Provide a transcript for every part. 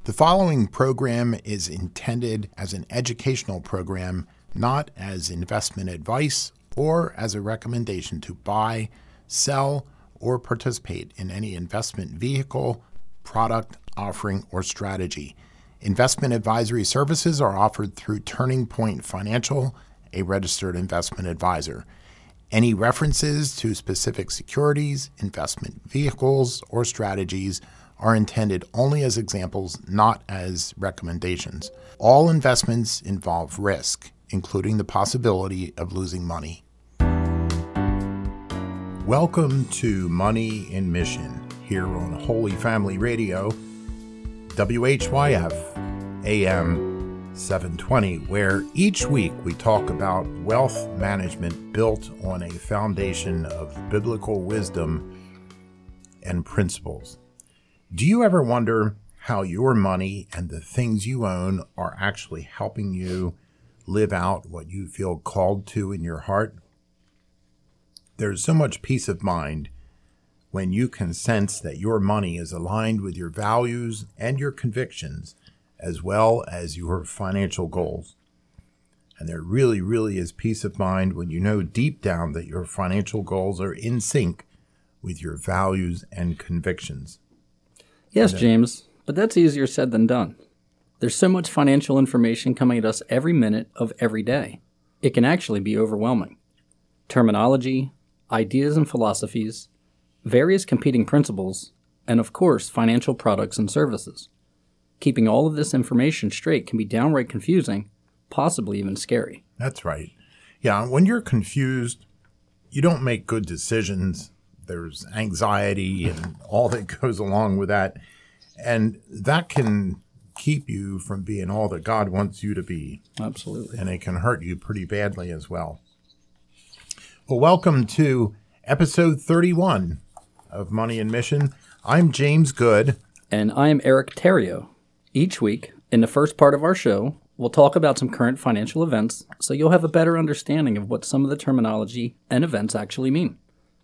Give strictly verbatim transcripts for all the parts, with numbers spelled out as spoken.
The following program is intended as an educational program, not as investment advice or as a recommendation to buy, sell, or participate in any investment vehicle, product, offering, or strategy. Investment advisory services are offered through Turning Point Financial, a registered investment advisor. Any references to specific securities, investment vehicles, or strategies are intended only as examples, not as recommendations. All investments involve risk, including the possibility of losing money. Welcome to Money in Mission, here on Holy Family Radio, W H Y F, A M seven twenty, where each week we talk about wealth management built on a foundation of biblical wisdom and principles. Do you ever wonder how your money and the things you own are actually helping you live out what you feel called to in your heart? There's so much peace of mind when you can sense that your money is aligned with your values and your convictions, as well as your financial goals. And there really, really is peace of mind when you know deep down that your financial goals are in sync with your values and convictions. Yes, James, but that's easier said than done. There's so much financial information coming at us every minute of every day. It can actually be overwhelming. Terminology, ideas and philosophies, various competing principles, and of course, financial products and services. Keeping all of this information straight can be downright confusing, possibly even scary. That's right. Yeah, when you're confused, you don't make good decisions. There's anxiety and all that goes along with that. And that can keep you from being all that God wants you to be. Absolutely. And it can hurt you pretty badly as well. Well, welcome to episode thirty-one of Money in Mission. I'm James Good. And I'm Eric Terrio. Each week, in the first part of our show, we'll talk about some current financial events so you'll have a better understanding of what some of the terminology and events actually mean.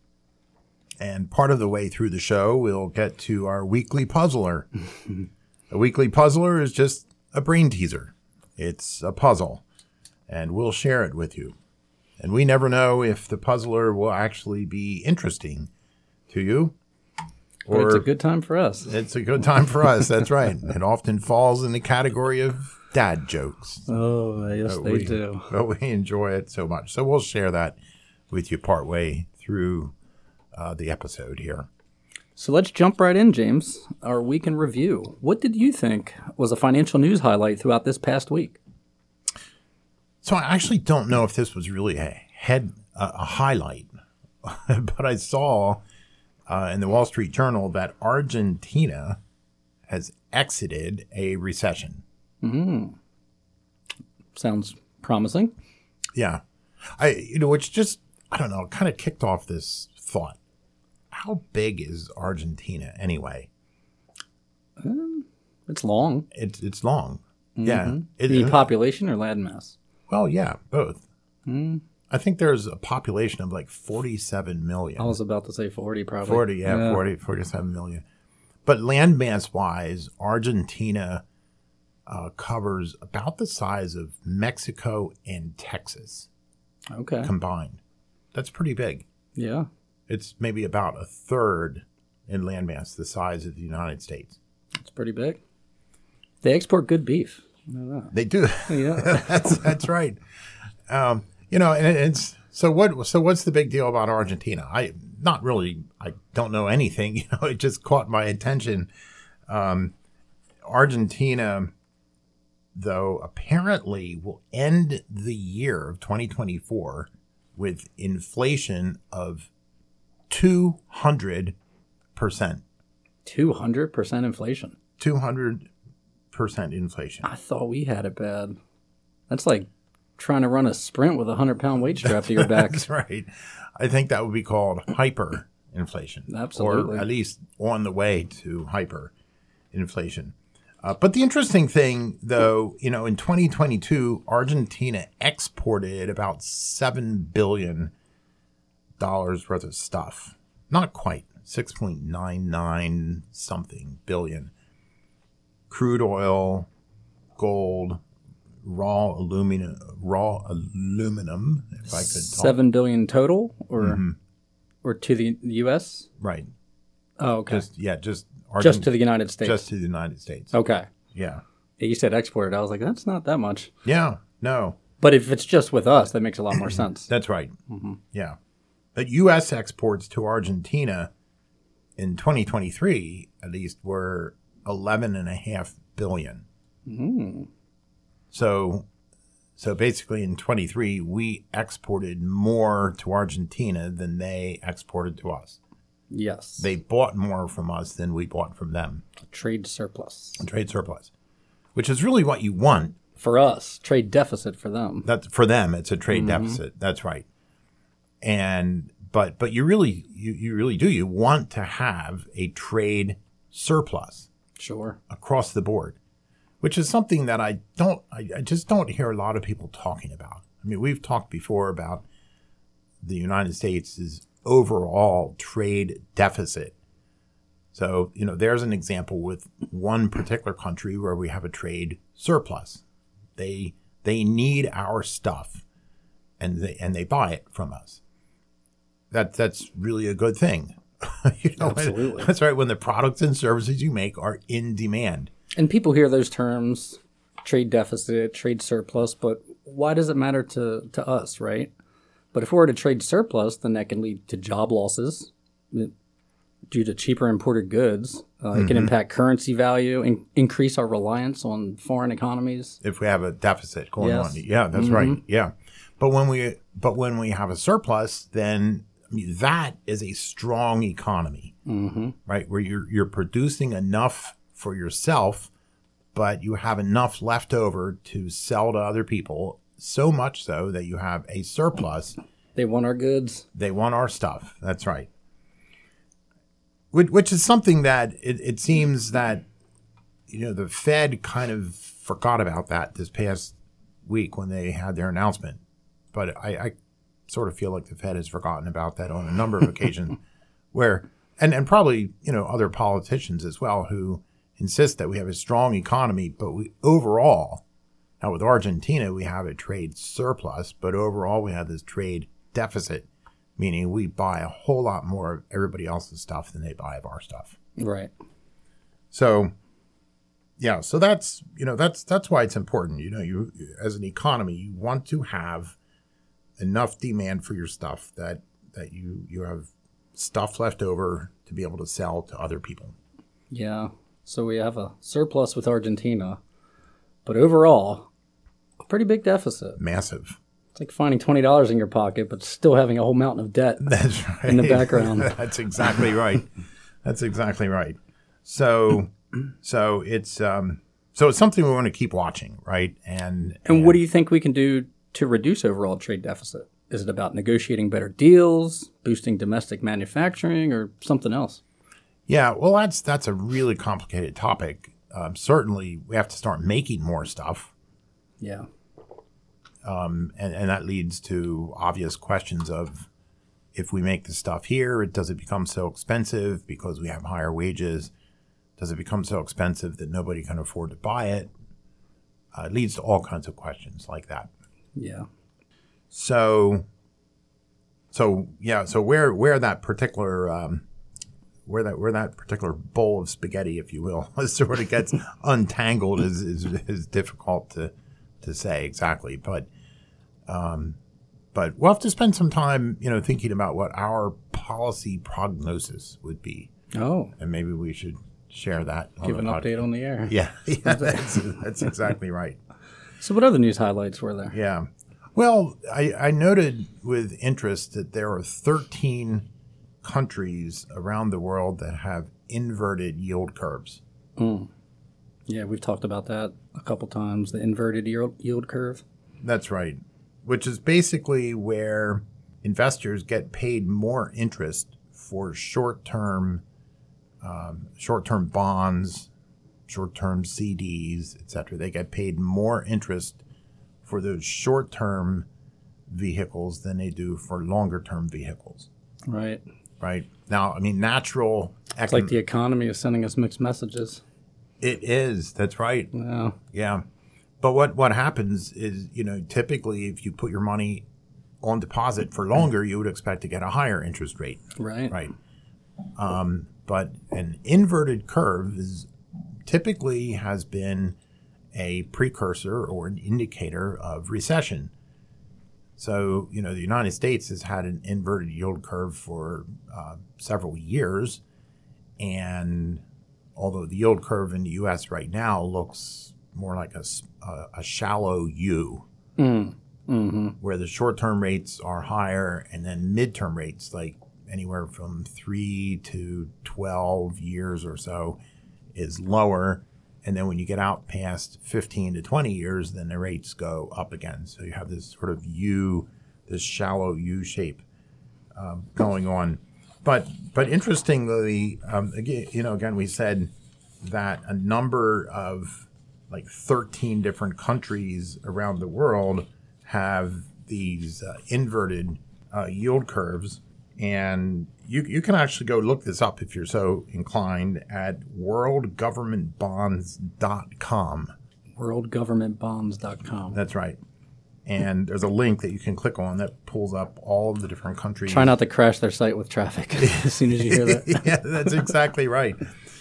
And part of the way through the show, we'll get to our weekly puzzler. A weekly puzzler is just a brain teaser. It's a puzzle, and we'll share it with you. And we never know if the puzzler will actually be interesting to you. Or but it's a good time for us. It's a good time for us, that's right. It often falls in the category of dad jokes. Oh, yes, they we, do. But we enjoy it so much. So we'll share that with you partway through Uh, the episode here. So let's jump right in, James. Our week in review. What did you think was a financial news highlight throughout this past week? So I actually don't know if this was really a head uh, a highlight, but I saw uh, in the Wall Street Journal that Argentina has exited a recession. Mm-hmm. Sounds promising. Yeah, I you know it's just I don't know, kind of kicked off this thought. How big is Argentina anyway? Um, it's long. It's it's long. Mm-hmm. Yeah. It, the population or landmass? Well, yeah, both. Mm. I think there's a population of like forty-seven million. I was about to say forty, probably. forty, yeah, yeah. forty, forty-seven million. But landmass-wise, Argentina uh, covers about the size of Mexico and Texas. Okay. Combined. That's pretty big. Yeah. It's maybe about a third in landmass, the size of the United States. That's pretty big. They export good beef. I know that. They do. Yeah, that's that's right. Um, you know, and it's so what? So what's the big deal about Argentina? I not really. I don't know anything. You know, it just caught my attention. Um, Argentina, though, apparently will end the year of twenty twenty-four with inflation of two hundred percent. two hundred percent inflation. two hundred percent inflation. I thought we had it bad. That's like trying to run a sprint with a one hundred pound weight strapped to your back. That's right. I think that would be called hyperinflation. Absolutely. Or at least on the way to hyperinflation. Uh, but the interesting thing, though, you know, in twenty twenty-two, Argentina exported about seven billion dollars worth of stuff. Not quite, six point nine nine something billion. crude oil, gold, raw aluminum, raw aluminum, if I could talk. Seven billion total, or Mm-hmm. or to the U S. Right. Oh, okay. Just yeah, just Just to the United States. Just to the United States. Okay. Yeah. You said exported. I was like, that's not that much. Yeah. No. But if it's just with us, that makes a lot more sense. That's right. Mm-hmm. Yeah. But U S exports to Argentina in twenty twenty-three, at least, were eleven and a half billion. Mm. So, so basically, in twenty-three, we exported more to Argentina than they exported to us. Yes. They bought more from us than we bought from them. A trade surplus. A trade surplus, which is really what you want. For us, trade deficit for them. That's for them. It's a trade Mm-hmm. deficit. That's right. And but but you really you, you really do. You want to have a trade surplus Sure. across the board, which is something that I don't I, I just don't hear a lot of people talking about. I mean, we've talked before about the United States' overall trade deficit. So, you know, there's an example with one particular country where we have a trade surplus. They they need our stuff, and they and they buy it from us. That that's really a good thing. you know, Absolutely. That's right. When the products and services you make are in demand. And people hear those terms, trade deficit, trade surplus, but why does it matter to, to us, right? But if we're at a trade surplus, then that can lead to job losses due to cheaper imported goods. Uh, Mm-hmm. It can impact currency value and increase our reliance on foreign economies. If we have a deficit going Yes. on, yeah, that's right. Yeah, but when we but when we have a surplus, then I mean, that is a strong economy, Mm-hmm. right? Where you're you're producing enough for yourself, but you have enough left over to sell to other people. So much so that you have a surplus. They want our goods. They want our stuff. That's right. Which, which is something that it, it seems that, you know, the Fed kind of forgot about that this past week when they had their announcement. But I, I sort of feel like the Fed has forgotten about that on a number of occasions where, and, and probably, you know, other politicians as well who insist that we have a strong economy, but we overall, now with Argentina, we have a trade surplus, but overall we have this trade deficit, meaning we buy a whole lot more of everybody else's stuff than they buy of our stuff. Right. So, yeah, so that's, you know, that's that's why it's important. You know, you as an economy, you want to have enough demand for your stuff that that you you have stuff left over to be able to sell to other people. Yeah. So we have a surplus with Argentina, but overall, a pretty big deficit. Massive. It's like finding twenty dollars in your pocket, but still having a whole mountain of debt That's right. in the background. That's exactly right. That's exactly right. So, so it's um, so it's something we want to keep watching, right? And And what do you think we can do to reduce overall trade deficit? Is it about negotiating better deals, boosting domestic manufacturing, or something else? Yeah, well, that's that's a really complicated topic. Um, certainly, we have to start making more stuff. Yeah. Um, and, and that leads to obvious questions of if we make the stuff here, does it become so expensive because we have higher wages? Does it become so expensive that nobody can afford to buy it? Uh, it leads to all kinds of questions like that. Yeah. So, so yeah, so where where that particular um, where that where that particular bowl of spaghetti, if you will, sort of gets untangled is, is is difficult to to say exactly, but um, but we'll have to spend some time, you know, thinking about what our policy prognosis would be, Oh, and maybe we should share that. on give the an pod- update on the air. Yeah, yeah, that's that's exactly right. So what other news highlights were there? Yeah. Well, I, I noted with interest that there are thirteen countries around the world that have inverted yield curves. Mm. Yeah, we've talked about that a couple times, the inverted yield, yield curve. That's right, which is basically where investors get paid more interest for short-term um, short-term bonds, short-term C Ds, et cetera. They get paid more interest for those short-term vehicles than they do for longer-term vehicles. Right. Right. Now, I mean, natural... It's like the economy is sending us mixed messages. It is. That's right. Yeah. Yeah. But what, what happens is, you know, typically if you put your money on deposit for longer, you would expect to get a higher interest rate. Right. Right. Um, but an inverted curve is typically has been a precursor or an indicator of recession. So, you know, the United States has had an inverted yield curve for uh, several years. And although the yield curve in the U S right now looks more like a, a, a shallow U, Mm. Mm-hmm. where the short-term rates are higher and then midterm rates, like anywhere from three to twelve years or so, is lower. And then when you get out past fifteen to twenty years, then the rates go up again. So you have this sort of U, this shallow U shape um, going on. But but interestingly, um, again, you know, again, we said that a number of like thirteen different countries around the world have these uh, inverted uh, yield curves. And you you can actually go look this up if you're so inclined at world government bonds dot com. world government bonds dot com. That's right. And there's a link that you can click on that pulls up all of the different countries. Try not to crash their site with traffic as soon as you hear that. Yeah, that's exactly right.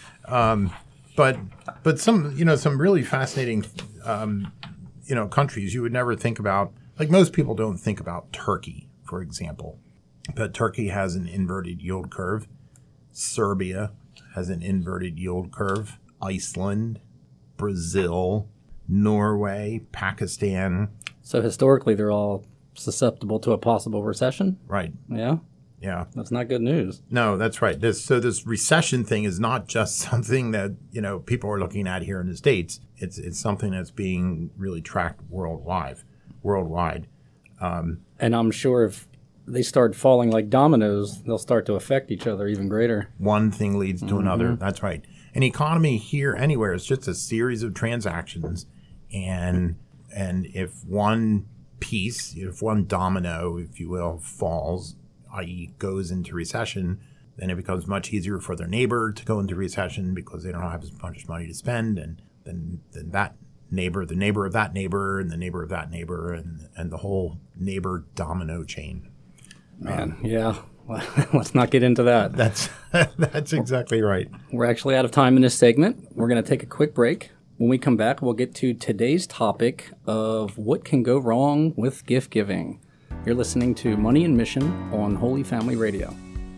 Um, but but some you know some really fascinating um, you know countries you would never think about. Like most people don't think about Turkey, for example. But Turkey has an inverted yield curve. Serbia has an inverted yield curve. Iceland, Brazil, Norway, Pakistan. So historically, they're all susceptible to a possible recession? Right. Yeah? Yeah. That's not good news. No, that's right. This, so this recession thing is not just something that, you know, people are looking at here in the States. It's it's something that's being really tracked worldwide. Worldwide. Um, and I'm sure if they start falling like dominoes, they'll start to affect each other even greater. One thing leads to Mm-hmm. another. That's right. An economy here, anywhere, is just a series of transactions. And and if one piece, if one domino, if you will, falls, that is goes into recession, then it becomes much easier for their neighbor to go into recession because they don't have as much money to spend. And then, then that neighbor, the neighbor of that neighbor, and the neighbor of that neighbor, and, and the whole neighbor domino chain. Man, yeah. Let's not get into that. That's that's exactly right. We're actually out of time in this segment. We're going to take a quick break. When we come back, we'll get to today's topic of what can go wrong with gift giving. You're listening to Money and Mission on Holy Family Radio.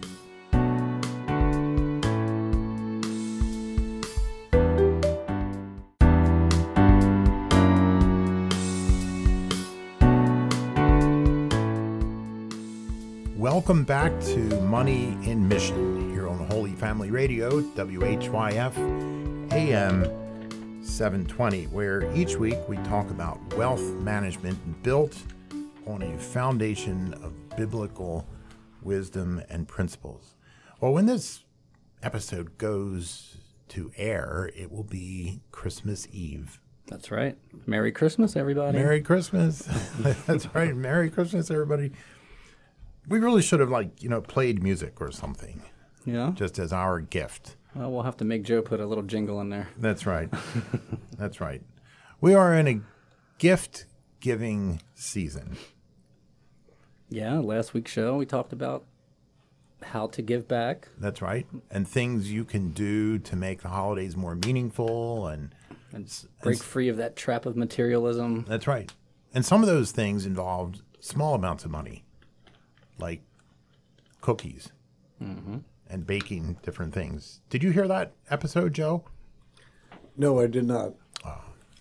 Welcome back to Money in Mission here on Holy Family Radio, W H Y F, A M seven twenty, where each week we talk about wealth management built on a foundation of biblical wisdom and principles. Well, when this episode goes to air, it will be Christmas Eve. That's right. Merry Christmas, everybody. Merry Christmas. That's right. Merry Christmas, everybody. We really should have, like, you know, played music or something. Yeah. Just as our gift. Well, we'll have to make Joe put a little jingle in there. That's right. That's right. We are in a gift-giving season. Yeah, last week's show we talked about how to give back. That's right. And things you can do to make the holidays more meaningful. And, and break and, free of that trap of materialism. That's right. And some of those things involved small amounts of money, like cookies mm-hmm. and baking different things. Did you hear that episode, Joe? No, I did not. Oh.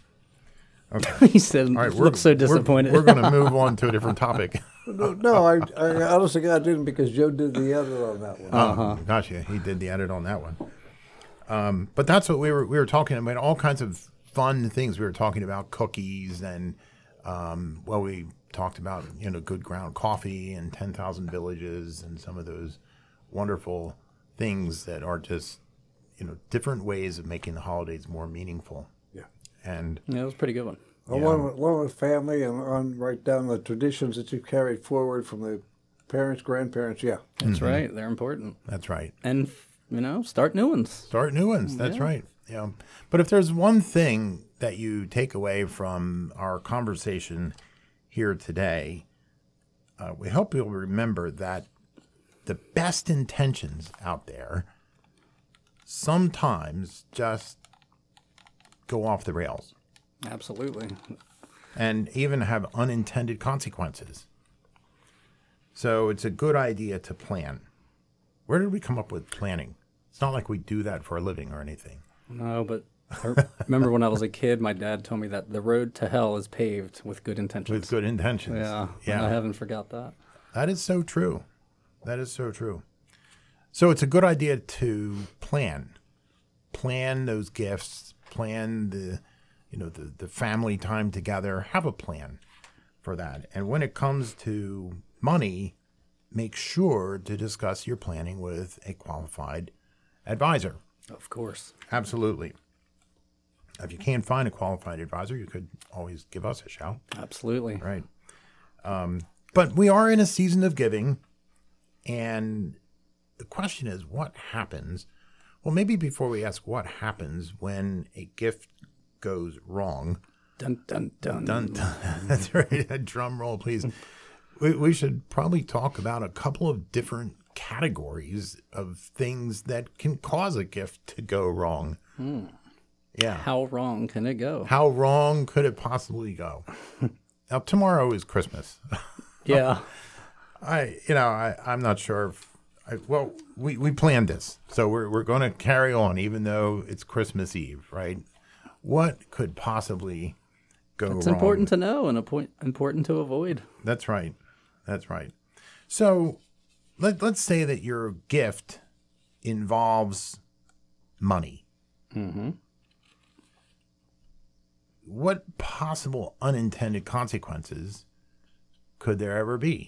Okay. He said, right, looks so disappointed. We're, we're going to move on to a different topic. No, no I, I honestly God didn't, because Joe did the edit on that one. Uh-huh. Oh, gotcha. He did the edit on that one. Um, but that's what we were we were talking about, all kinds of fun things. We were talking about cookies and, um, well, we talked about, you know, good ground coffee and ten thousand villages and some of those wonderful things that are just, you know, different ways of making the holidays more meaningful. Yeah. And yeah, it was a pretty good one. Well, yeah. one, with, one with family and on right down the traditions that you've carried forward from the parents, grandparents. Yeah. That's mm-hmm. right. They're important. That's right. And, you know, start new ones. Start new ones. That's yeah. right. You know, but if there's one thing that you take away from our conversation here today, uh, we hope you'll remember that the best intentions out there sometimes just go off the rails. Absolutely. And even have unintended consequences. So it's a good idea to plan. Where did we come up with planning? It's not like we do that for a living or anything. No, but I remember when I was a kid, my dad told me that the road to hell is paved with good intentions. With good intentions. Yeah, yeah. I haven't forgot that. That is so true. That is so true. So it's a good idea to plan. Plan those gifts. Plan the, you know, the, the family time together. Have a plan for that. And when it comes to money, make sure to discuss your planning with a qualified advisor. Of course. Absolutely. If you can't find a qualified advisor, you could always give us a shout. Absolutely. Right. Um, but we are in a season of giving, and the question is, what happens? Well, maybe before we ask what happens when a gift goes wrong. Dun, dun, dun. Dun, dun. That's right. A drum roll, please. We, we should probably talk about a couple of different categories of things that can cause a gift to go wrong. Hmm. Yeah. How wrong can it go? How wrong could it possibly go? Now, tomorrow is Christmas. Yeah. I, you know, I, I'm not sure if, I, well, we, we planned this, so we're, we're going to carry on even though it's Christmas Eve, right? What could possibly go wrong? It's important to know and a point, important to avoid. That's right. That's right. So let, let's say that your gift involves money. Mm-hmm. What possible unintended consequences could there ever be?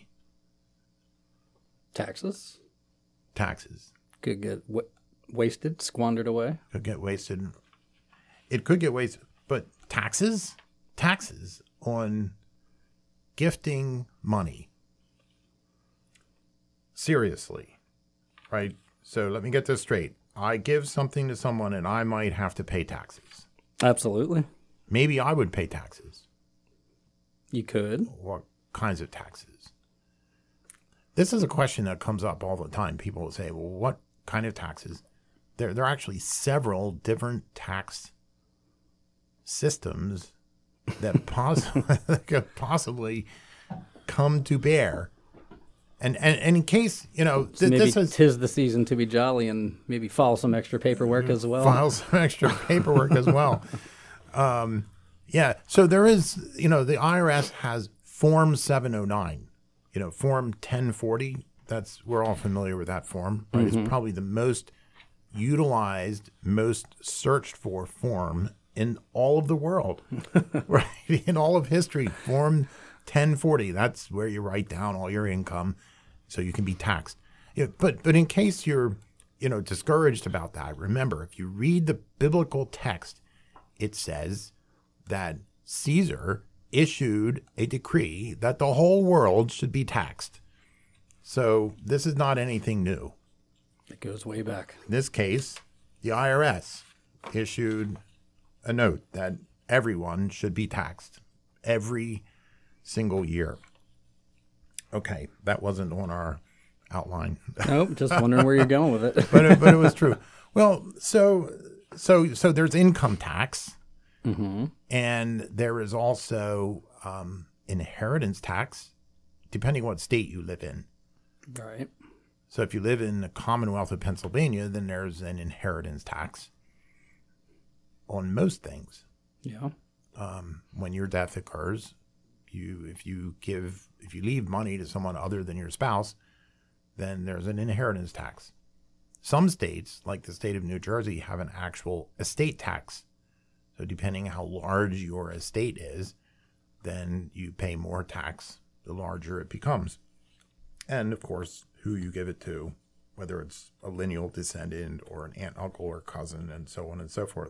Taxes. Taxes. Could get w- wasted, squandered away. Could get wasted. It could get wasted. But taxes? Taxes on gifting money. Seriously. Right? So let me get this straight. I give something to someone and I might have to pay taxes. Absolutely. Maybe I would pay taxes. You could. What kinds of taxes? This is a question that comes up all the time. People will say, well, what kind of taxes? There, there are actually several different tax systems that, poss- that could possibly come to bear. And, and, and in case, you know, th- So maybe this is... tis the season to be jolly and maybe file some extra paperwork as well. File some extra paperwork as well. Um, yeah, so there is, you know, the I R S has Form seven oh nine, you know, Form ten forty. That's, we're all familiar with that form, right? Mm-hmm. It's probably the most utilized, most searched for form in all of the world, right? In all of history. Form ten forty, that's where you write down all your income so you can be taxed. Yeah, but, but in case you're, you know, discouraged about that, remember, if you read the biblical text, it says that Caesar issued a decree that the whole world should be taxed. So this is not anything new. It goes way back. In this case, the I R S issued a note that everyone should be taxed every single year. Okay, that wasn't on our outline. Nope, just wondering where you're going with it. but, it, but it was true. Well, so... So so there's income tax, mm-hmm. and there is also um, inheritance tax, depending on what state you live in. Right. So if you live in the Commonwealth of Pennsylvania, then there's an inheritance tax on most things. Yeah. Um, when your death occurs, you if you give if you leave money to someone other than your spouse, then there's an inheritance tax. Some states, like the state of New Jersey, have an actual estate tax. So depending how large your estate is, then you pay more tax the larger it becomes. And, of course, who you give it to, whether it's a lineal descendant or an aunt, uncle, or cousin, and so on and so forth.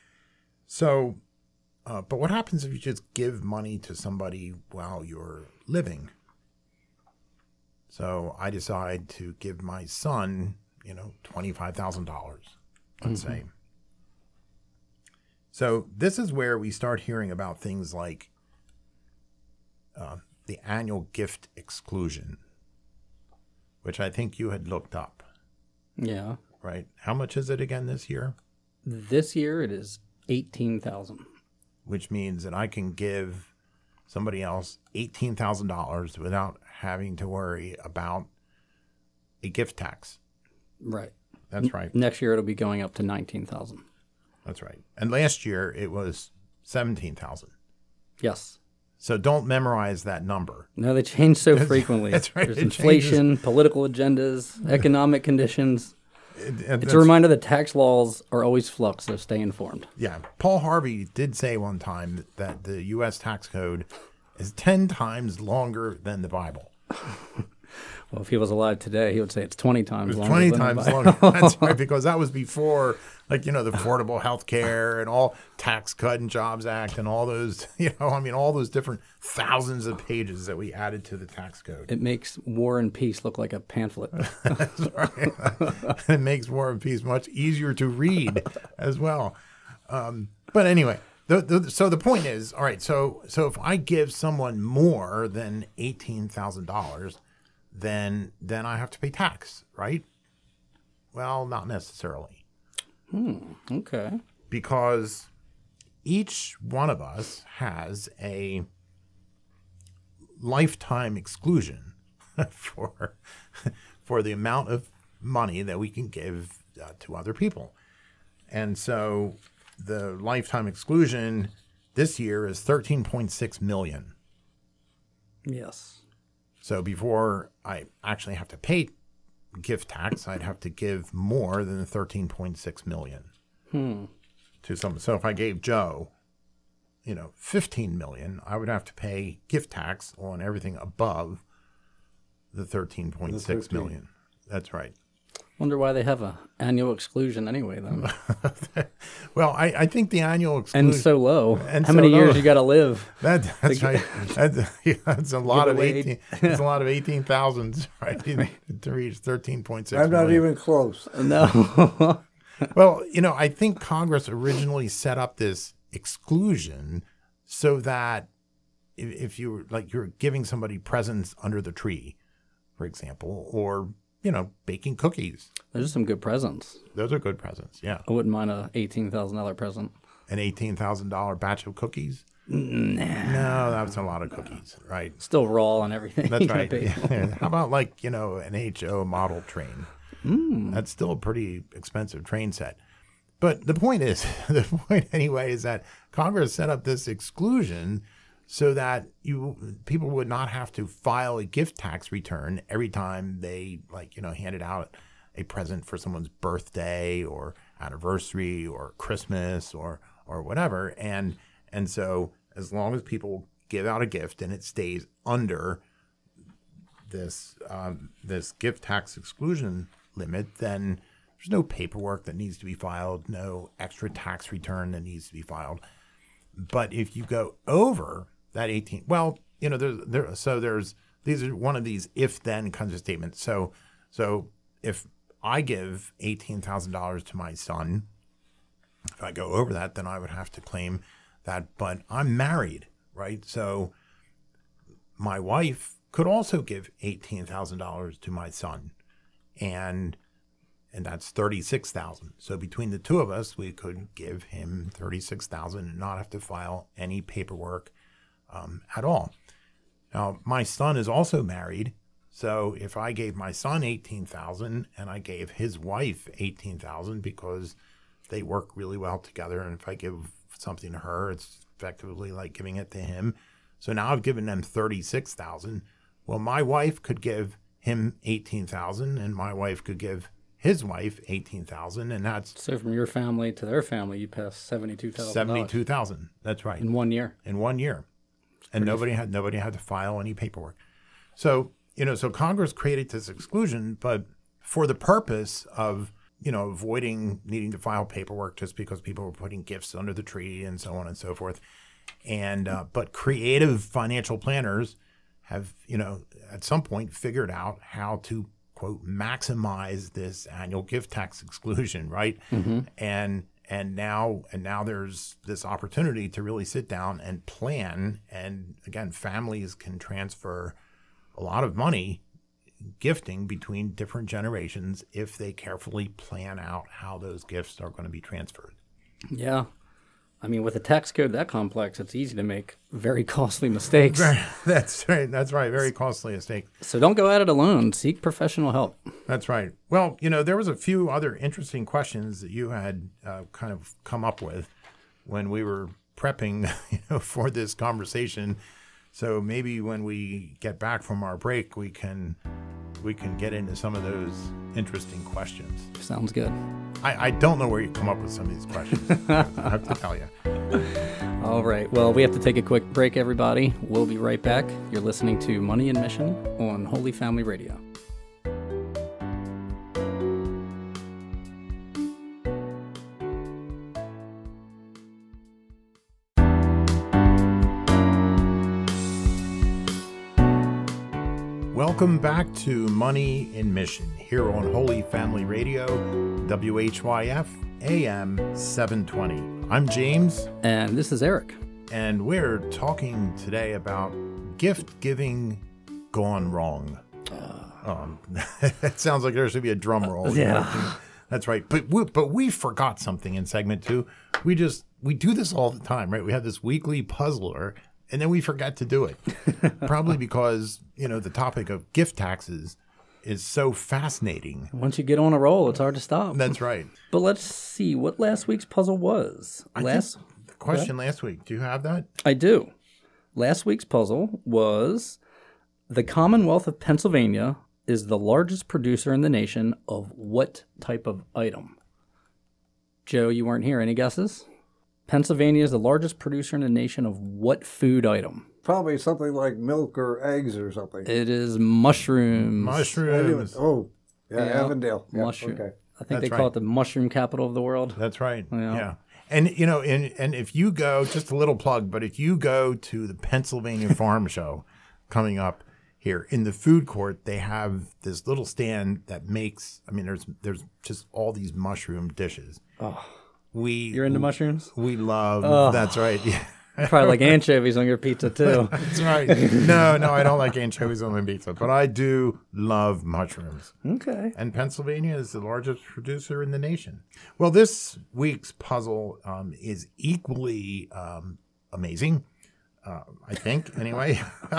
So, uh, but what happens if you just give money to somebody while you're living? So I decide to give my son... you know, twenty-five thousand dollars, let's mm-hmm. say. So this is where we start hearing about things like uh, the annual gift exclusion, which I think you had looked up. Yeah. Right. How much is it again this year? This year it is eighteen thousand dollars. Which means that I can give somebody else eighteen thousand dollars without having to worry about a gift tax. Right. That's right. N- next year it'll be going up to nineteen thousand dollars. That's right. And last year it was seventeen thousand dollars. Yes. So don't memorize that number. No, they change so frequently. That's right. There's It inflation, changes. political agendas, economic conditions. It, it, It's a reminder that tax laws are always flux, so stay informed. Yeah. Paul Harvey did say one time that the U S tax code is ten times longer than the Bible. Well, if he was alive today, he would say it's twenty times It was longer. twenty than the times Bible. longer. That's right, because that was before, like, you know, the Affordable Health Care and all Tax Cut and Jobs Act and all those, you know, I mean, all those different thousands of pages that we added to the tax code. It makes War and Peace look like a pamphlet. That's right. It makes War and Peace much easier to read as well. Um, but anyway, the, the, so the point is, all right, so so if I give someone more than eighteen thousand dollars, then then I have to pay tax, right? Well, not necessarily. Hmm. Okay. Because each one of us has a lifetime exclusion for for the amount of money that we can give uh, to other people. And so the lifetime exclusion this year is thirteen point six million. Yes. So before I actually have to pay gift tax, I'd have to give more than the thirteen point six million Hmm. to someone. So if I gave Joe, you know, fifteen million, I would have to pay gift tax on everything above the thirteen point six million. That's right. Wonder why they have a annual exclusion anyway, then. Well, I, I think the annual exclusion. And so low. And How so many low. years you got to live? That, that's right. That, yeah, that's a lot of away. eighteen. It's a lot of eighteen thousands, right? To reach thirteen point six. I'm not million. even close. No. Well, you know, I think Congress originally set up this exclusion so that if, if you were like you're giving somebody presents under the tree, for example, or you know, baking cookies. Those are some good presents. Those are good presents. Yeah, I wouldn't mind a eighteen thousand dollars present. an eighteen thousand dollar batch of cookies. Nah. No, that's a lot of cookies, right? Still raw and everything. That's You gotta right. pay. Yeah. How about like, you know, an H O model train? Mm. That's still a pretty expensive train set. But the point is, the point anyway is that Congress set up this exclusion so that you people would not have to file a gift tax return every time they like, you know, handed out a present for someone's birthday or anniversary or Christmas or or whatever. And and so as long as people give out a gift and it stays under this um, this gift tax exclusion limit, then there's no paperwork that needs to be filed, no extra tax return that needs to be filed. But if you go over that eighteen, well, you know, there's there so there's these are one of these if then kinds of statements. So so if I give eighteen thousand dollars to my son, if I go over that, then I would have to claim that. But I'm married, right? So my wife could also give eighteen thousand dollars to my son, and and that's thirty-six thousand dollars. So between the two of us, we could give him thirty-six thousand dollars and not have to file any paperwork um, at all. Now, my son is also married, so if I gave my son eighteen thousand dollars and I gave his wife eighteen thousand dollars because they work really well together, and if I give something to her, it's effectively like giving it to him. So now I've given them thirty-six thousand dollars. Well, my wife could give him eighteen thousand dollars and my wife could give his wife eighteen thousand dollars, and that's So from your family to their family, you pass seventy-two thousand dollars. seventy-two thousand dollars. That's right. In one year. In one year. And nobody had nobody had to file any paperwork. So, you know, so Congress created this exclusion, but for the purpose of, you know, avoiding needing to file paperwork just because people were putting gifts under the tree and so on and so forth. And uh, but creative financial planners have, you know, at some point figured out how to, quote, maximize this annual gift tax exclusion, right? Mm-hmm. And And now, and now there's this opportunity to really sit down and plan. And again, families can transfer a lot of money gifting between different generations if they carefully plan out how those gifts are going to be transferred. Yeah. I mean, with a tax code that complex, it's easy to make very costly mistakes. That's right. That's right. Very costly mistake. So don't go at it alone. Seek professional help. That's right. Well, you know, there was a few other interesting questions that you had uh, kind of come up with when we were prepping, you know, for this conversation. So maybe when we get back from our break, we can we can get into some of those interesting questions. Sounds good. I, I don't know where you come up with some of these questions. I have to tell you. All right. Well, we have to take a quick break, everybody. We'll be right back. You're listening to Money and Mission on Holy Family Radio. Welcome back to Money in Mission here on Holy Family Radio, W H Y F A M seven twenty. I'm James. And this is Eric. And we're talking today about gift giving gone wrong. Uh, um, it sounds like there should be a drum roll. Yeah. That's right. But we, but we forgot something in segment two. We just, we do this all the time, right? We have this weekly puzzler. And then we forgot to do it, probably because, you know, the topic of gift taxes is so fascinating. Once you get on a roll, it's hard to stop. That's right. But let's see what last week's puzzle was. I last think the question last week, do you have that? I do. Last week's puzzle was the Commonwealth of Pennsylvania is the largest producer in the nation of what type of item? Joe, you weren't here. Any guesses? Pennsylvania is the largest producer in the nation of what food item? Probably something like milk or eggs or something. It is mushrooms. Mushrooms. Oh, yeah, Yeah. Avondale. Yeah, Mushroom. okay. I think That's they call right. it the mushroom capital of the world. That's right. Yeah. Yeah. And, you know, and, and if you go, just a little plug, but if you go to the Pennsylvania Farm Show coming up here in the food court, they have this little stand that makes, I mean, there's there's just all these mushroom dishes. Oh, We you're into mushrooms? We love, Oh. that's right. Yeah. Probably like anchovies on your pizza, too. That's right. No, no, I don't like anchovies on my pizza, but I do love mushrooms. Okay. And Pennsylvania is the largest producer in the nation. Well, this week's puzzle um, is equally um, amazing, uh, I think, anyway.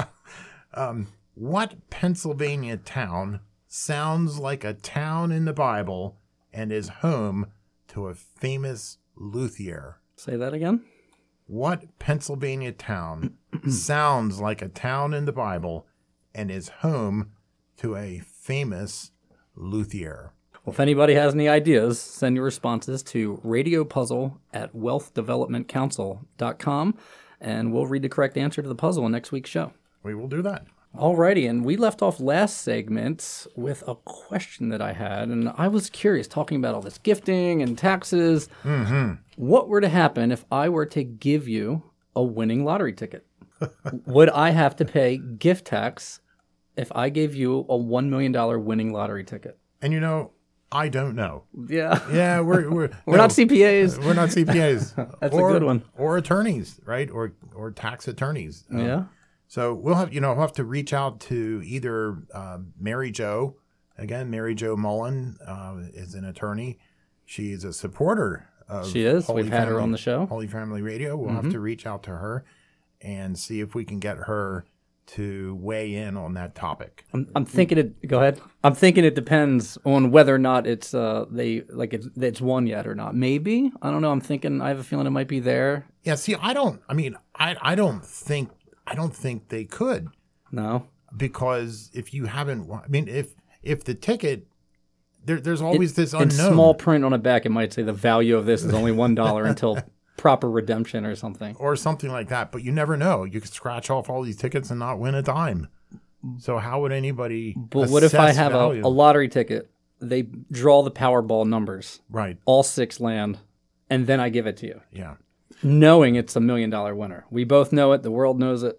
um, what Pennsylvania town sounds like a town in the Bible and is home to a famous luthier? Say that again. What Pennsylvania town sounds like a town in the Bible and is home to a famous luthier? Well, if anybody has any ideas, send your responses to radiopuzzle at wealth development council dot com, and we'll read the correct answer to the puzzle in next week's show. We will do that. Alrighty, and we left off last segment with a question that I had, and I was curious, talking about all this gifting and taxes. Mm-hmm. What were to happen if I were to give you a winning lottery ticket? Would I have to pay gift tax if I gave you a one million dollars winning lottery ticket? And you know, I don't know. Yeah. Yeah, we're we're, We're no, not C P As. We're not C P As. That's or, a good one. Or attorneys, right? Or or tax attorneys. Um, Yeah. So we'll have, you know, we'll have to reach out to either uh, Mary Jo. Again, Mary Jo Mullen uh, is an attorney. She is a supporter of She is. Holy We've had her Family- on the show. Holy Family Radio. We'll have to reach out to her and see if we can get her to weigh in on that topic. I'm, I'm thinking it. Go ahead. I'm thinking it depends on whether or not it's uh they like it's it's won yet or not. Maybe I don't know. I'm thinking. I have a feeling it might be there. Yeah. See, I don't. I mean, I I don't think I don't think they could. No. Because if you haven't, I mean, if if the ticket, there, there's always It- this in unknown. small print on the back, it might say the value of this is only one dollar until proper redemption or something. or something like that. But you never know. You could scratch off all these tickets and not win a dime. So how would anybody? But what if I assess have a, value? a lottery ticket? They draw the Powerball numbers, Right. all six land, and then I give it to you, Yeah. knowing it's a million dollar winner. We both know it. The world knows it.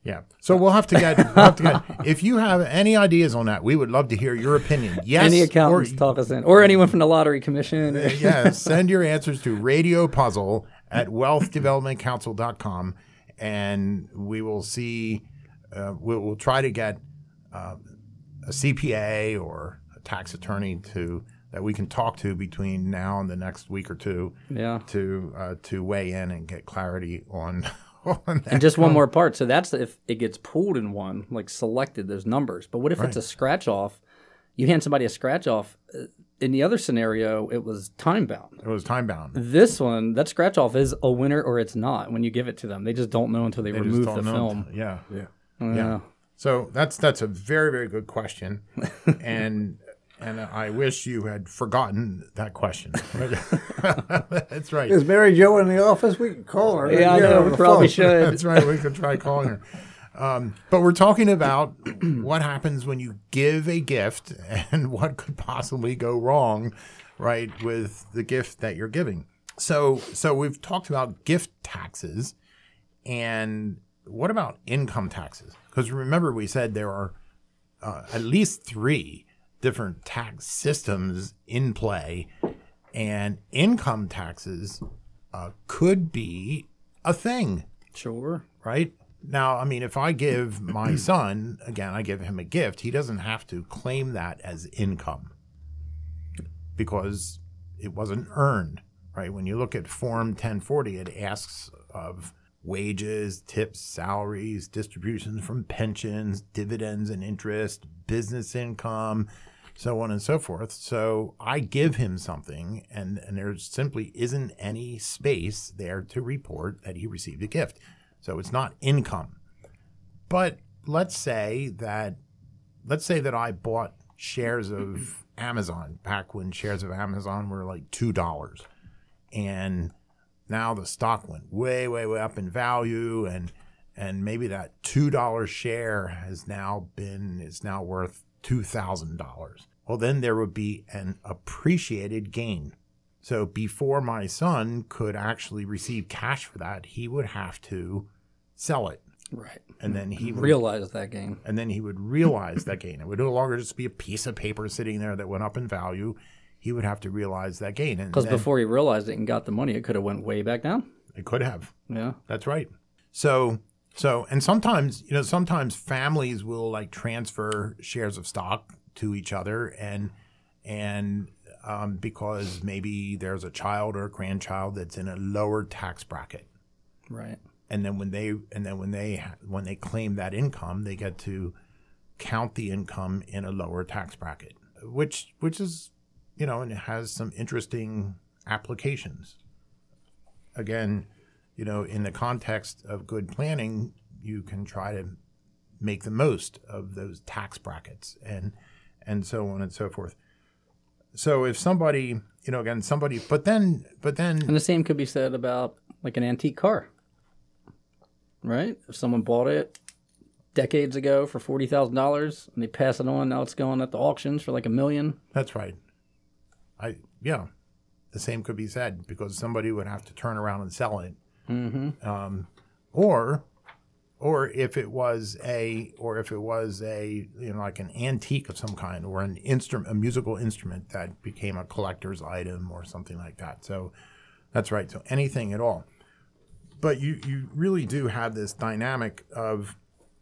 Yeah. So we'll have to get, we'll have to get, if you have any ideas on that, we would love to hear your opinion. Yes. Any accountants or, talk us in, or anyone from the Lottery Commission. Yeah. Send your answers to Radio Puzzle at wealth development council dot com, and we will see, uh, we'll, we'll try to get uh, a C P A or a tax attorney to, that we can talk to between now and the next week or two. Yeah. To, uh, to weigh in and get clarity on, and just one more part. So that's if it gets pulled in one, like selected, those numbers. But what if right. it's a scratch off? You hand somebody a scratch off. In the other scenario, it was time bound. It was time bound. This one, that scratch off is a winner or it's not when you give it to them. They just don't know until they, they remove the film. Until, yeah. Yeah. Yeah. Yeah. So that's that's a very, very good question. and and I wish you had forgotten that question. That's right. Is Mary Jo in the office? We can call her. Yeah, I know. We probably should. That's right. We could try calling her. Um, but we're talking about what happens when you give a gift and what could possibly go wrong, right, with the gift that you're giving. So, so we've talked about gift taxes, and what about income taxes? Because remember, we said there are uh, at least three different tax systems in play, and income taxes uh, could be a thing. Sure. Right? Now, I mean, if I give my son, again, I give him a gift, he doesn't have to claim that as income because it wasn't earned, right? When you look at Form ten forty, it asks of wages, tips, salaries, distributions from pensions, dividends and interest, business income, so on and so forth. So I give him something, and, and there simply isn't any space there to report that he received a gift. So it's not income. But let's say that let's say that I bought shares of Amazon back when shares of Amazon were like two dollars. And now the stock went way, way, way up in value, and and maybe that two dollar share has now been is now worth two thousand dollars. Well, then there would be an appreciated gain. So before my son could actually receive cash for that, he would have to sell it. Right. And then he would realize that gain. And then he would realize that gain. It would no longer just be a piece of paper sitting there that went up in value. He would have to realize that gain. Because before he realized it and got the money, it could have went way back down. It could have. Yeah. That's right. So, so, and sometimes, you know, sometimes families will like transfer shares of stock to each other, and, and, Um, because maybe there's a child or a grandchild that's in a lower tax bracket, right? And then when they and then when they when they claim that income, they get to count the income in a lower tax bracket, which which is, you know, and it has some interesting applications. Again, you know, in the context of good planning, you can try to make the most of those tax brackets, and and so on and so forth. So if somebody, you know, again, somebody, but then, but then. And the same could be said about like an antique car, right? If someone bought it decades ago for forty thousand dollars and they pass it on, now it's going at the auctions for like a million. That's right. I, yeah, the same could be said because somebody would have to turn around and sell it. Mm-hmm. Um, or, or if it was a, or if it was a, you know, like an antique of some kind, or an instrument, a musical instrument that became a collector's item or something like that. So that's right. So anything at all. But you, you really do have this dynamic of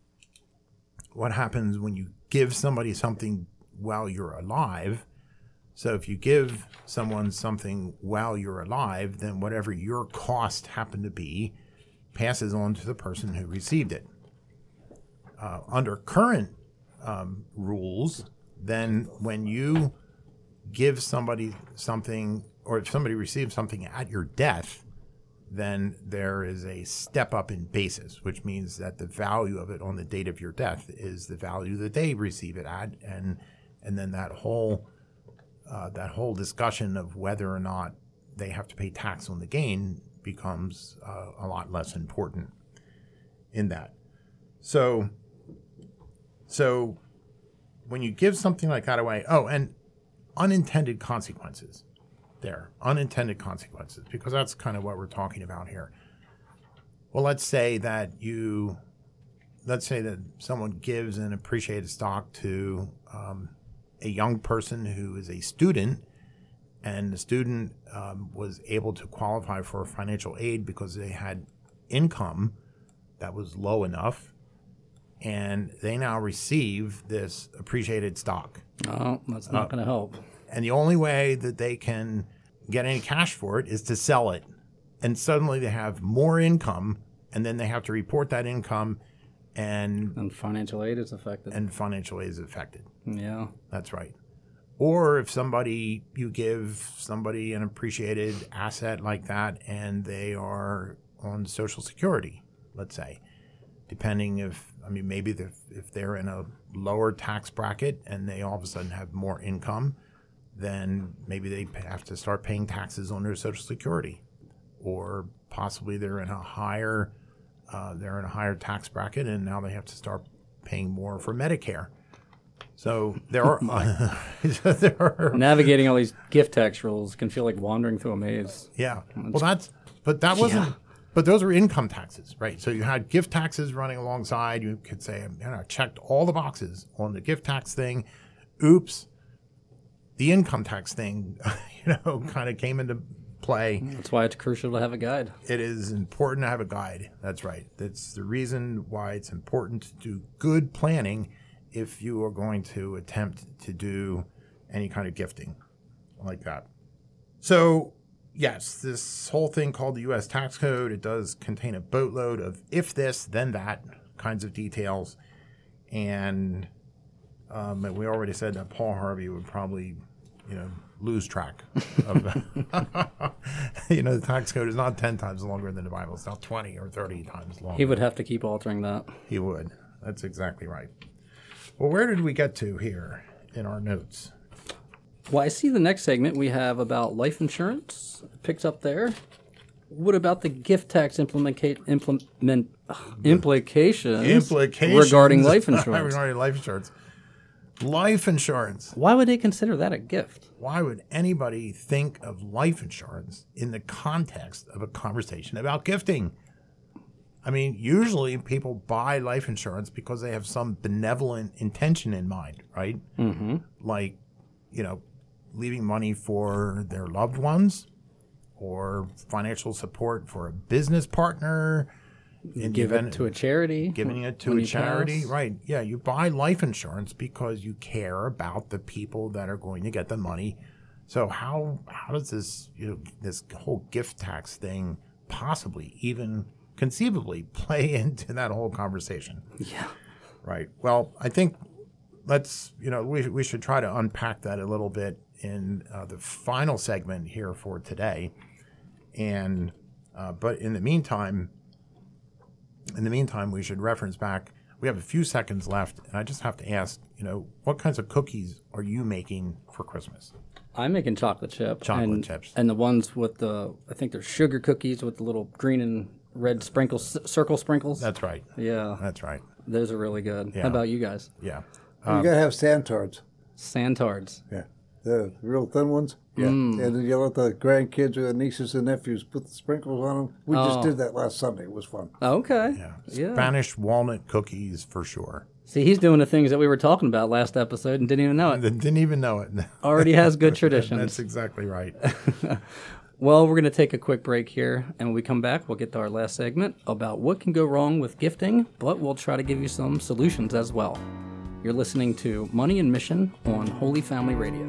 what happens when you give somebody something while you're alive. So if you give someone something while you're alive, then whatever your cost happened to be passes on to the person who received it. Uh, under current um, rules, then when you give somebody something, or if somebody receives something at your death, then there is a step up in basis, which means that the value of it on the date of your death is the value that they receive it at, and and then that whole uh, that whole discussion of whether or not they have to pay tax on the gain becomes uh, a lot less important in that. So, so when you give something like that away, oh, and unintended consequences there, unintended consequences, because that's kind of what we're talking about here. Well, let's say that you let's say that someone gives an appreciated stock to um, a young person who is a student, and the student um, was able to qualify for financial aid because they had income that was low enough, and they now receive this appreciated stock. Oh, that's not uh, going to help. And the only way that they can get any cash for it is to sell it. And suddenly they have more income, and then they have to report that income, and and financial aid is affected. And financial aid is affected. Yeah. That's right. Or if somebody, you give somebody an appreciated asset like that, and they are on Social Security, let's say, depending if, I mean, maybe the, if they're in a lower tax bracket and they all of a sudden have more income, then maybe they have to start paying taxes on their Social Security. Or possibly they're in a higher uh, they're in a higher tax bracket, and now they have to start paying more for Medicare. So there are, uh, there are navigating all these gift tax rules can feel like wandering through a maze. Yeah. Well, that's but that wasn't. Yeah. But those are income taxes, right? So you had gift taxes running alongside. You could say, you know, I checked all the boxes on the gift tax thing. Oops, the income tax thing, you know, kind of came into play. That's why it's crucial to have a guide. It is important to have a guide. That's right. That's the reason why it's important to do good planning if you are going to attempt to do any kind of gifting like that. So, yes, this whole thing called the U S Tax Code, it does contain a boatload of if this, then that kinds of details. And um, we already said that Paul Harvey would probably, you know, lose track of you know, the tax code is not ten times longer than the Bible. It's not twenty or thirty times longer. He would have to keep altering that. He would. That's exactly right. Well, where did we get to here in our notes? Well, I see the next segment we have about life insurance. It picks up there. What about the gift tax implement, implement, uh, implications, implications regarding life insurance? regarding life insurance. Life insurance. Why would they consider that a gift? Why would anybody think of life insurance in the context of a conversation about gifting? I mean, usually people buy life insurance because they have some benevolent intention in mind, right? Mm-hmm. Like, you know, leaving money for their loved ones or financial support for a business partner. In Give it to a charity. Giving it to a charity, pass. Right. Yeah, you buy life insurance because you care about the people that are going to get the money. So how how does this, you know, this whole gift tax thing possibly even conceivably play into that whole conversation? Yeah. Right. Well, I think let's, you know, we we should try to unpack that a little bit in uh, the final segment here for today. And uh, but in the meantime, in the meantime, we should reference back. We have a few seconds left, and I just have to ask, you know, what kinds of cookies are you making for Christmas? I'm making chocolate chip. Chocolate and, chips. And the ones with the, I think they're sugar cookies with the little green and red sprinkles, circle sprinkles. That's right. Yeah. That's right. Those are really good. Yeah. How about you guys? Yeah. Um, you got to have Santards. Santards. Yeah. The real thin ones. Yeah. Mm. And then you let the grandkids or the nieces and nephews put the sprinkles on them. We oh. just did that last Sunday. It was fun. Okay. Yeah. yeah. Spanish walnut cookies for sure. See, he's doing the things that we were talking about last episode and didn't even know it. Didn't even know it. Already has good traditions. That's exactly right. Well, we're going to take a quick break here, and when we come back, we'll get to our last segment about what can go wrong with gifting, but we'll try to give you some solutions as well. You're listening to Money and Mission on Holy Family Radio.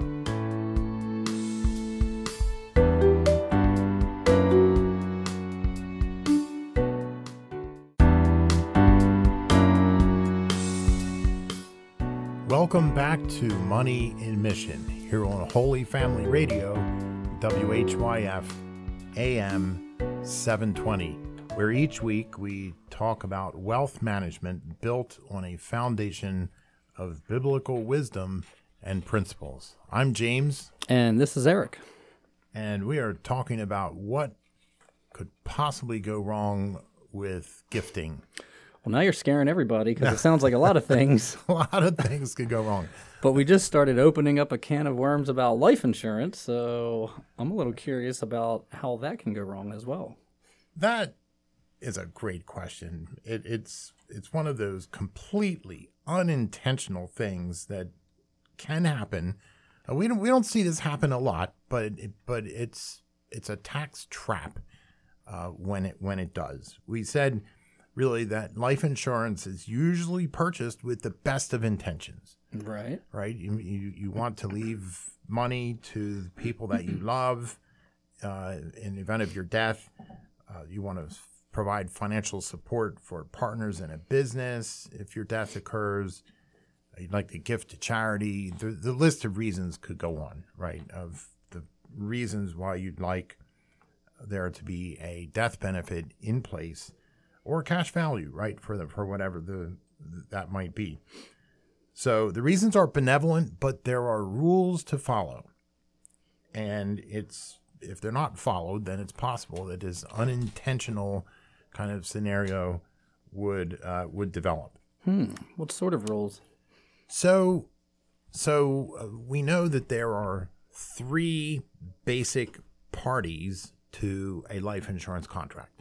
Welcome back to Money in Mission here on Holy Family Radio, W H Y F A M seven twenty, where each week we talk about wealth management built on a foundation of biblical wisdom and principles. I'm James. And this is Eric. And we are talking about what could possibly go wrong with gifting. Well, now you're scaring everybody because it sounds like a lot of things. A lot of things could go wrong. But we just started opening up a can of worms about life insurance, so I'm a little curious about how that can go wrong as well. That is a great question. It, it's it's one of those completely unintentional things that can happen. Uh, we don't we don't see this happen a lot, but it, but it's it's a tax trap uh, when it when it does. We said really that life insurance is usually purchased with the best of intentions. Right. Right. You you, you want to leave money to the people that you love. Uh, in the event of your death, uh, you want to provide financial support for partners in a business. If your death occurs, you'd like to gift to charity. The, the list of reasons could go on, right, of the reasons why you'd like there to be a death benefit in place or cash value, right, for the, for whatever the that might be. So the reasons are benevolent, but there are rules to follow. And it's if they're not followed, then it's possible that this unintentional kind of scenario would uh, would develop. Hmm. What sort of rules? So, so uh, we know that there are three basic parties to a life insurance contract.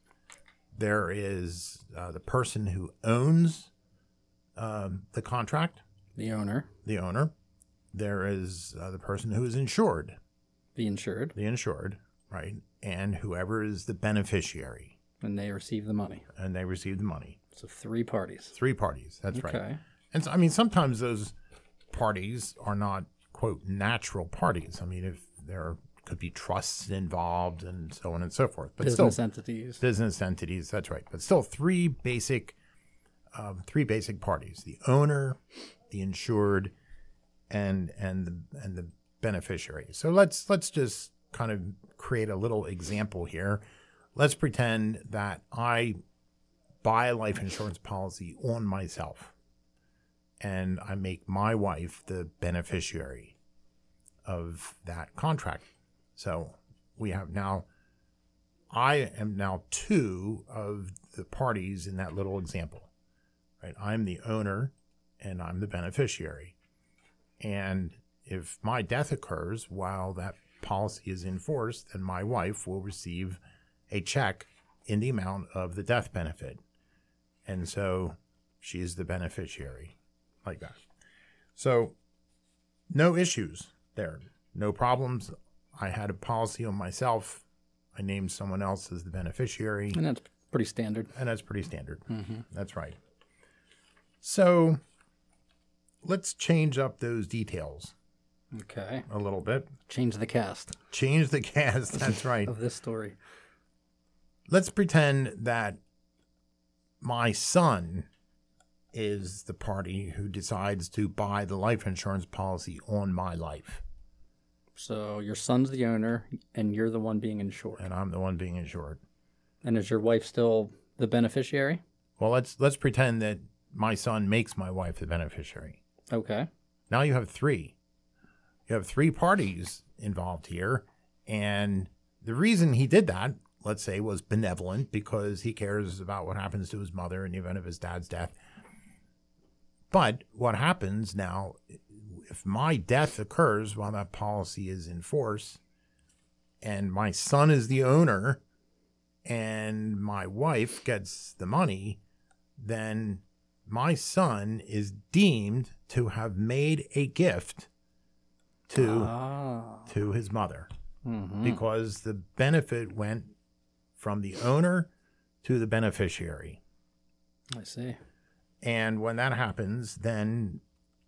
There is uh, the person who owns um, the contract, The owner, the owner. There is uh, the person who is insured, the insured, the insured, right, and whoever is the beneficiary, and they receive the money. and they receive the money. So three parties. Three parties. That's Okay. right. And so, I mean, sometimes those parties are not, quote, natural parties. I mean, if there could be trusts involved and so on and so forth. But Business still, entities. business entities, that's right. But still three basic um, three basic parties: the owner, the insured, and and the and the beneficiary. So let's let's just kind of create a little example here. Let's pretend that I buy a life insurance policy on myself, and I make my wife the beneficiary of that contract. So we have now, I am now two of the parties in that little example, right? I'm the owner and I'm the beneficiary. And if my death occurs while that policy is in force, then my wife will receive a check in the amount of the death benefit. And so she's the beneficiary, like that. So no issues there, no problems. I had a policy on myself. I named someone else as the beneficiary. And that's pretty standard. And that's pretty standard. Mm-hmm. That's right. So let's change up those details Okay. a little bit. Change the cast Change the cast. That's right. of this story. Let's pretend that my son is the party who decides to buy the life insurance policy on my life. So your son's the owner, and you're the one being insured. And I'm the one being insured. And is your wife still the beneficiary? Well, let's let's pretend that my son makes my wife the beneficiary. Okay. Now you have three. You have three parties involved here. And the reason he did that, let's say, was benevolent because he cares about what happens to his mother in the event of his dad's death. But what happens now, if my death occurs while that policy is in force and my son is the owner and my wife gets the money, then my son is deemed to have made a gift to, Ah. to his mother Mm-hmm. because the benefit went from the owner to the beneficiary. I see. And when that happens, then,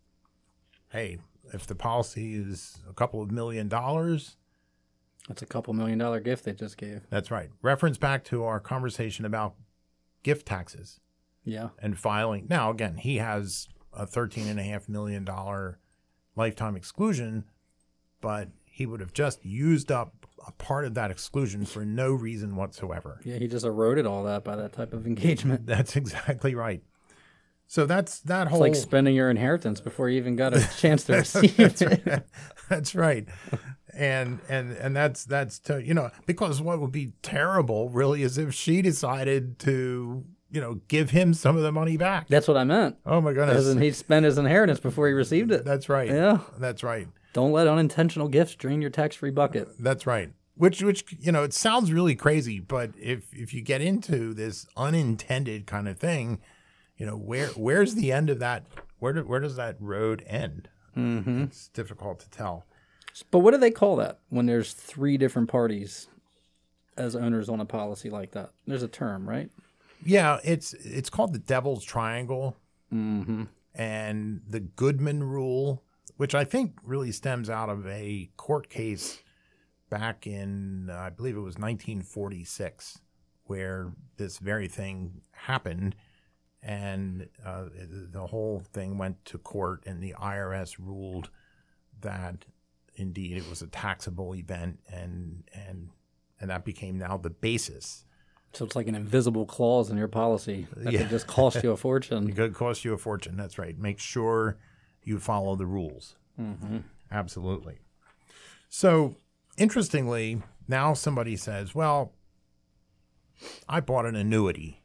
hey, if the policy is a couple of million dollars, That's a couple million dollar gift they just gave. that's right. Reference back to our conversation about gift taxes Yeah. and filing. Now, again, he has a thirteen point five million dollars lifetime exclusion, but he would have just used up a part of that exclusion for no reason whatsoever. Yeah, he just eroded all that by that type of engagement. That's exactly right. So that's that It's whole... like spending your inheritance before you even got a chance to receive it. That's right. And and and that's that's to, you know, because what would be terrible really is if she decided to, you know, give him some of the money back. That's what I meant. Oh my goodness. As in he spent his inheritance before he received it. That's right. Yeah. That's right. Don't let unintentional gifts drain your tax-free bucket. That's right. which, which, you know, it sounds really crazy, but if, if you get into this unintended kind of thing, you know, where, where's the end of that? Where, do, where does that road end? Mm-hmm. It's difficult to tell. But what do they call that when there's three different parties as owners on a policy like that? There's a term, right? Yeah, it's it's called the Devil's Triangle, mm-hmm. and the Goodman Rule, which I think really stems out of a court case back in, uh, I believe it was nineteen forty-six, where this very thing happened, and uh, the whole thing went to court, and the I R S ruled that indeed it was a taxable event, and and and that became now the basis. So it's like an invisible clause in your policy that Yeah. could just cost you a fortune. It could cost you a fortune. That's right. Make sure you follow the rules. Mm-hmm. Absolutely. So, interestingly, now somebody says, well, I bought an annuity.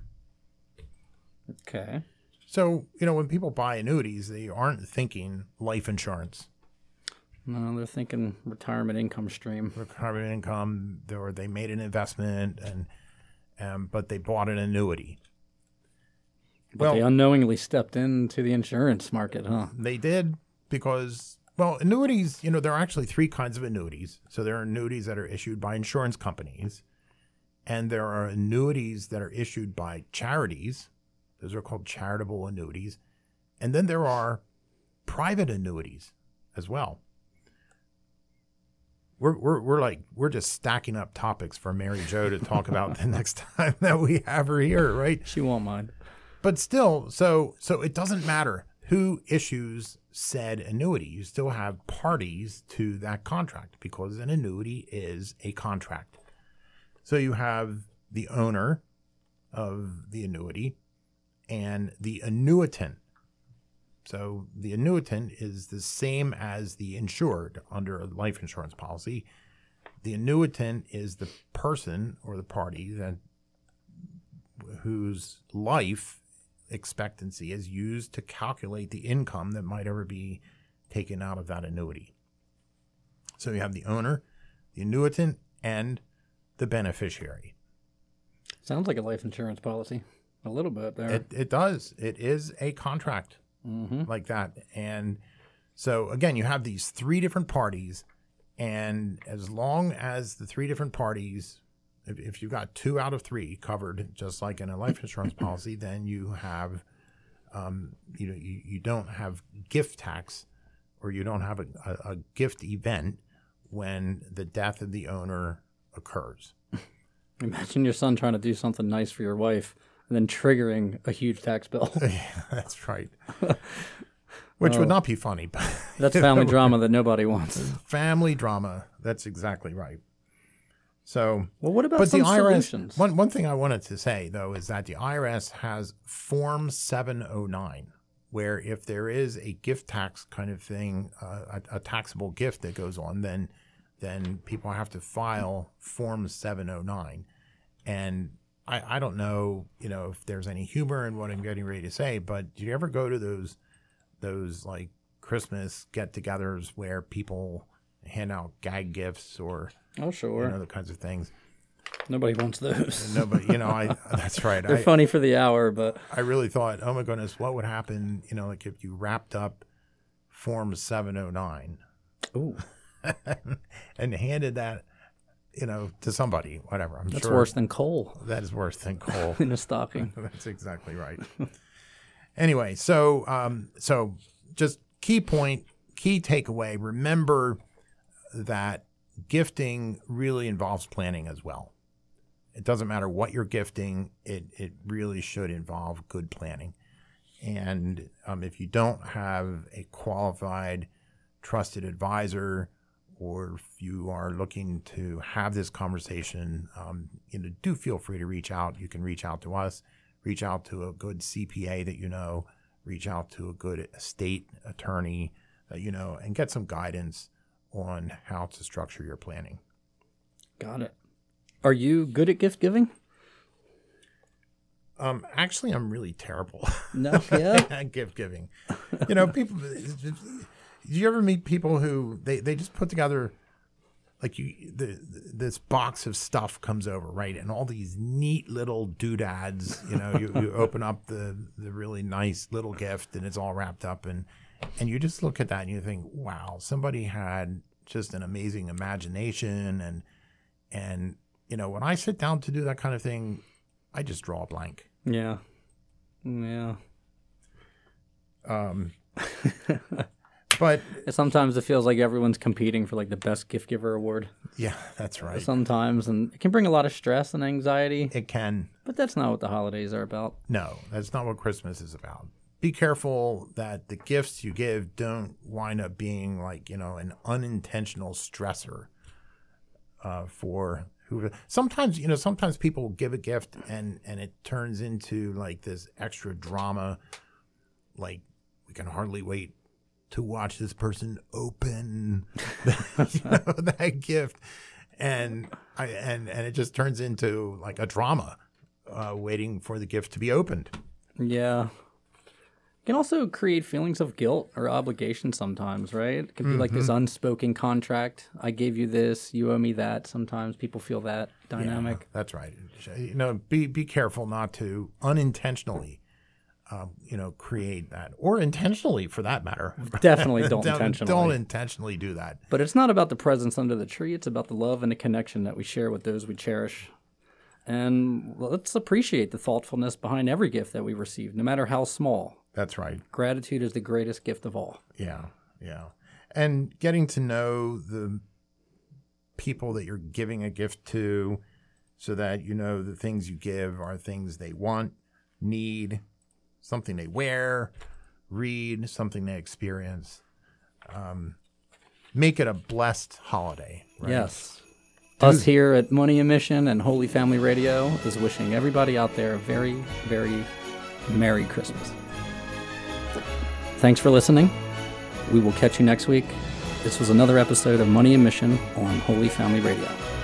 Okay. So, you know, when people buy annuities, they aren't thinking life insurance, No, they're thinking retirement income stream. retirement income, or they made an investment, and um, but they bought an annuity. But Well- they unknowingly stepped into the insurance market, huh? They did because, well, annuities, you know, there are actually three kinds of annuities. So there are annuities that are issued by insurance companies, and there are annuities that are issued by charities. Those are called charitable annuities. And then there are private annuities as well. We're, we're, we're like, we're just stacking up topics for Mary Jo to talk about the next time that we have her here, right? She won't mind. But still, so so it doesn't matter who issues said annuity. You still have parties to that contract because an annuity is a contract. So you have the owner of the annuity and the annuitant. So the annuitant is the same as the insured under a life insurance policy. The annuitant is the person or the party that whose life expectancy is used to calculate the income that might ever be taken out of that annuity. So you have the owner, the annuitant, and the beneficiary. Sounds like a life insurance policy. A little bit there. It, it does. It is a contract mm-hmm. like that. And so, again, you have these three different parties, and as long as the three different parties, if, if you've got two out of three covered, just like in a life insurance policy, then you have, um, you know, you, you don't have gift tax, or you don't have a, a, a gift event when the death of the owner occurs. Imagine your son trying to do something nice for your wife and then triggering a huge tax bill. Yeah, that's right. Which would not be funny. But That's family drama that nobody wants. family drama. That's exactly right. So, Well, what about but some the I R S, solutions? one, one thing I wanted to say, though, is that the I R S has Form seven oh nine, where if there is a gift tax kind of thing, uh, a, a taxable gift that goes on, then then people have to file Form seven oh nine. And I, I don't know, you know, if there's any humor in what I'm getting ready to say, but do you ever go to those those like Christmas get-togethers where people hand out gag gifts or Oh, sure. you know, the kinds of things? Nobody wants those. Nobody, you know, I that's right. They're I, funny for the hour, but I really thought, oh my goodness, what would happen, you know, like if you wrapped up Form seven oh nine ooh, and handed that, you know, to somebody, whatever. I'm that's sure worse than coal that is worse than coal. in a stocking. That's exactly right. Anyway, so um, so just key point, key takeaway. Remember that gifting really involves planning as well. It doesn't matter what you're gifting; it it really should involve good planning. And um, if you don't have a qualified, trusted advisor, or if you are looking to have this conversation, um, you know, do feel free to reach out. You can reach out to us, reach out to a good C P A that you know, reach out to a good estate attorney that you know, and get some guidance on how to structure your planning. Got it. Are you good at gift giving? Um, actually, I'm really terrible No, yeah. at gift giving. You know, people. Do you ever meet people who they, they just put together like you, the, the this box of stuff comes over, right? And all these neat little doodads, you know, you, you open up the, the really nice little gift and it's all wrapped up. And, and you just look at that and you think, wow, somebody had just an amazing imagination. And, and, you know, when I sit down to do that kind of thing, I just draw a blank. Yeah. Yeah. Um, but sometimes it feels like everyone's competing for like the best gift giver award. Yeah, that's right. Sometimes, and it can bring a lot of stress and anxiety. It can. But that's not what the holidays are about. No, that's not what Christmas is about. Be careful that the gifts you give don't wind up being like, you know, an unintentional stressor uh, for who. Sometimes, you know, sometimes people give a gift and, and it turns into like this extra drama. Like, we can hardly wait to watch this person open you know, that gift. And I and, and it just turns into like a drama uh, waiting for the gift to be opened. Yeah. It can also create feelings of guilt or obligation sometimes, right? It can be mm-hmm. like this unspoken contract. I gave you this, you owe me that. Sometimes people feel that dynamic. Yeah, that's right. You know, be be careful not to unintentionally, um, you know, create that, or intentionally for that matter. Definitely don't, don't intentionally. Don't intentionally do that. But it's not about the presents under the tree. It's about the love and the connection that we share with those we cherish. And let's appreciate the thoughtfulness behind every gift that we receive, no matter how small. That's right. Gratitude is the greatest gift of all. Yeah, yeah. And getting to know the people that you're giving a gift to so that you know the things you give are things they want, need, something they wear, read, something they experience. Um, make it a blessed holiday. Right? Yes. Us here at Money and Mission and Holy Family Radio is wishing everybody out there a very, very Merry Christmas. Thanks for listening. We will catch you next week. This was another episode of Money and Mission on Holy Family Radio.